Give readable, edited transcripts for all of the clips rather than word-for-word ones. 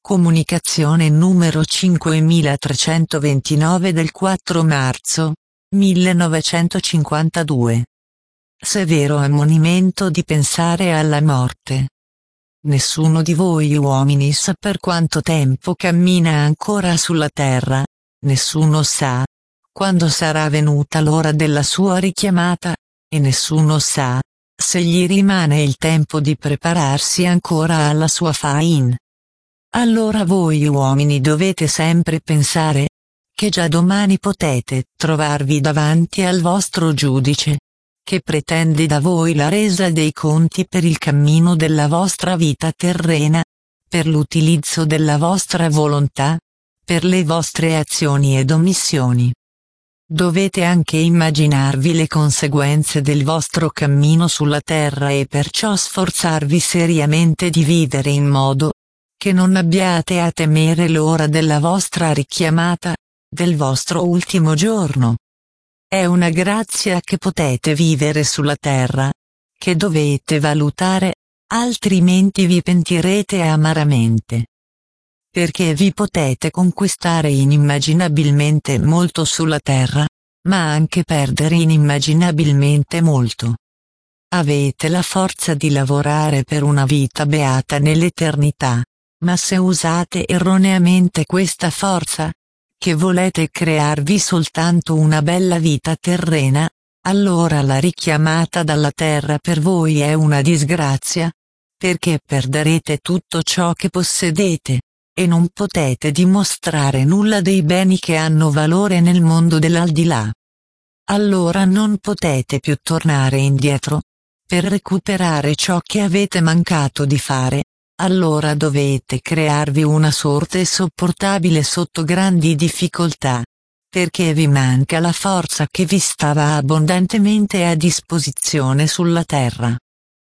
Comunicazione numero 5329 del 4 marzo 1952. Severo ammonimento di pensare alla morte. Nessuno di voi uomini sa per quanto tempo cammina ancora sulla terra, nessuno sa quando sarà venuta l'ora della sua richiamata, e nessuno sa se gli rimane il tempo di prepararsi ancora alla sua faina. Allora voi uomini dovete sempre pensare che già domani potete trovarvi davanti al vostro giudice, che pretende da voi la resa dei conti per il cammino della vostra vita terrena, per l'utilizzo della vostra volontà, per le vostre azioni ed omissioni. Dovete anche immaginarvi le conseguenze del vostro cammino sulla terra e perciò sforzarvi seriamente di vivere in modo che non abbiate a temere l'ora della vostra richiamata, del vostro ultimo giorno. È una grazia che potete vivere sulla terra, che dovete valutare, altrimenti vi pentirete amaramente. Perché vi potete conquistare inimmaginabilmente molto sulla terra, ma anche perdere inimmaginabilmente molto. Avete la forza di lavorare per una vita beata nell'eternità, ma se usate erroneamente questa forza, che volete crearvi soltanto una bella vita terrena, allora la richiamata dalla terra per voi è una disgrazia, perché perderete tutto ciò che possedete, e non potete dimostrare nulla dei beni che hanno valore nel mondo dell'aldilà. Allora non potete più tornare indietro, per recuperare ciò che avete mancato di fare. Allora dovete crearvi una sorte sopportabile sotto grandi difficoltà, perché vi manca la forza che vi stava abbondantemente a disposizione sulla terra.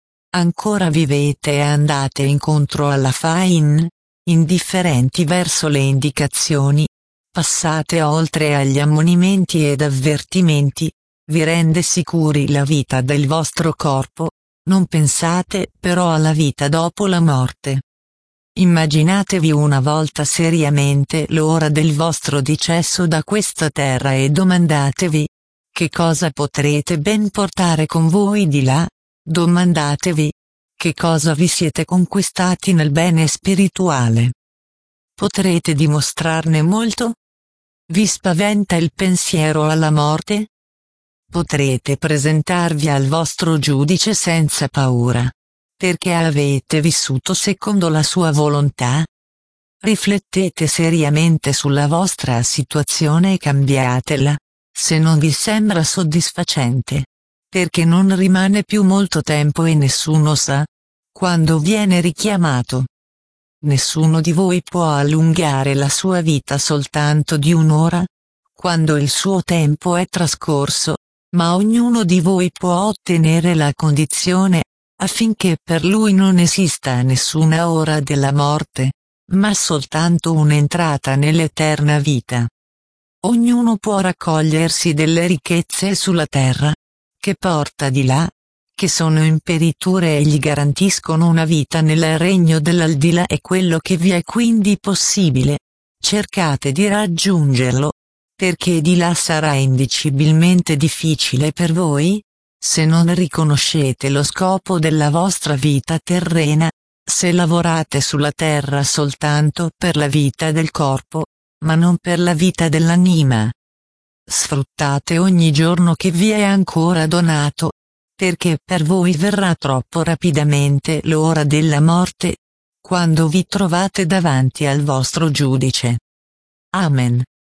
Ancora vivete e andate incontro alla faina, indifferenti verso le indicazioni, passate oltre agli ammonimenti ed avvertimenti, vi rende sicuri la vita del vostro corpo. Non pensate però alla vita dopo la morte. Immaginatevi una volta seriamente l'ora del vostro decesso da questa terra e domandatevi: che cosa potrete ben portare con voi di là? Domandatevi: che cosa vi siete conquistati nel bene spirituale? Potrete dimostrarne molto? Vi spaventa il pensiero alla morte? Potrete presentarvi al vostro giudice senza paura, perché avete vissuto secondo la sua volontà? Riflettete seriamente sulla vostra situazione e cambiatela, se non vi sembra soddisfacente, perché non rimane più molto tempo e nessuno sa quando viene richiamato. Nessuno di voi può allungare la sua vita soltanto di un'ora, quando il suo tempo è trascorso. Ma ognuno di voi può ottenere la condizione, affinché per lui non esista nessuna ora della morte, ma soltanto un'entrata nell'eterna vita. Ognuno può raccogliersi delle ricchezze sulla terra, che porta di là, che sono imperiture e gli garantiscono una vita nel regno dell'aldilà e quello che vi è quindi possibile. Cercate di raggiungerlo, perché di là sarà indicibilmente difficile per voi, se non riconoscete lo scopo della vostra vita terrena, se lavorate sulla terra soltanto per la vita del corpo, ma non per la vita dell'anima. Sfruttate ogni giorno che vi è ancora donato, perché per voi verrà troppo rapidamente l'ora della morte, quando vi trovate davanti al vostro giudice. Amen.